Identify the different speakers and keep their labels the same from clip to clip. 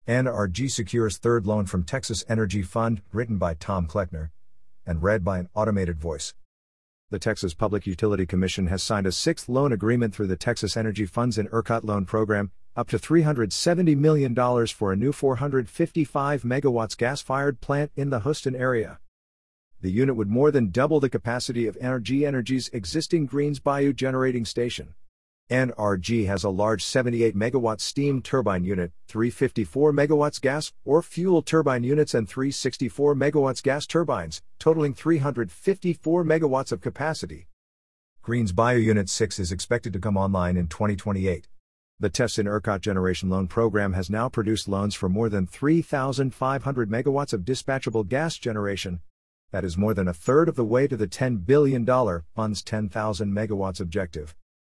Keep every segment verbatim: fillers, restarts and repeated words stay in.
Speaker 1: N R G secures third loan from Texas Energy Fund, written by Tom Kleckner, and read by an automated voice. The Texas Public Utility Commission has signed a sixth loan agreement through the Texas Energy Fund's in ERCOT loan program, up to three hundred seventy million dollars for a new four hundred fifty-five megawatts gas-fired plant in the Houston area. The unit would more than double the capacity of N R G Energy's existing Greens Bayou generating station. N R G has a large seventy-eight megawatt steam turbine unit, three fifty-four megawatts gas or fuel turbine units and three sixty-four megawatts gas turbines, totaling three hundred fifty-four megawatts of capacity. Greens Bayou Unit six is expected to come online in twenty twenty-eight. The T E F's in ERCOT Generation Loan Program has now produced loans for more than three thousand five hundred megawatts of dispatchable gas generation. That is more than a third of the way to the ten billion dollars fund's ten thousand megawatts objective.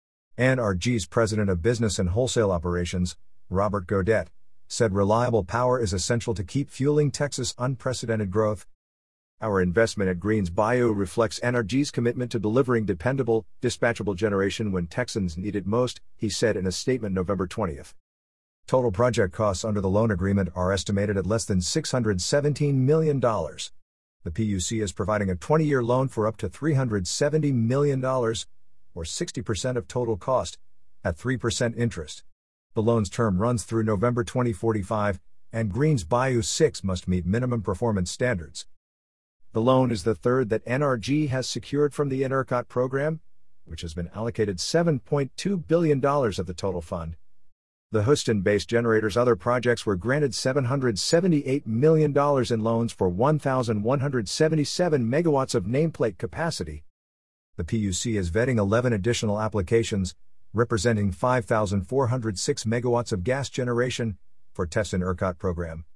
Speaker 1: N R G's President of Business and Wholesale Operations, Robert Gaudette, said reliable power is essential to keep fueling Texas' unprecedented growth. Our investment at Greens Bayou reflects N R G's commitment to delivering dependable, dispatchable generation when Texans need it most, he said in a statement November twentieth. Total project costs under the loan agreement are estimated at less than six hundred seventeen million dollars. The P U C is providing a twenty-year loan for up to three hundred seventy million dollars, or sixty percent of total cost, at three percent interest. The loan's term runs through November twenty forty-five, and Greens Bayou six must meet minimum performance standards. The loan is the third that N R G has secured from the ERCOT program, which has been allocated seven point two billion dollars of the total fund. The Houston-based generator's other projects were granted seven hundred seventy-eight million dollars in loans for one thousand one hundred seventy-seven megawatts of nameplate capacity. The P U C is vetting eleven additional applications, representing five thousand four hundred six megawatts of gas generation, for T E F's in ERCOT program.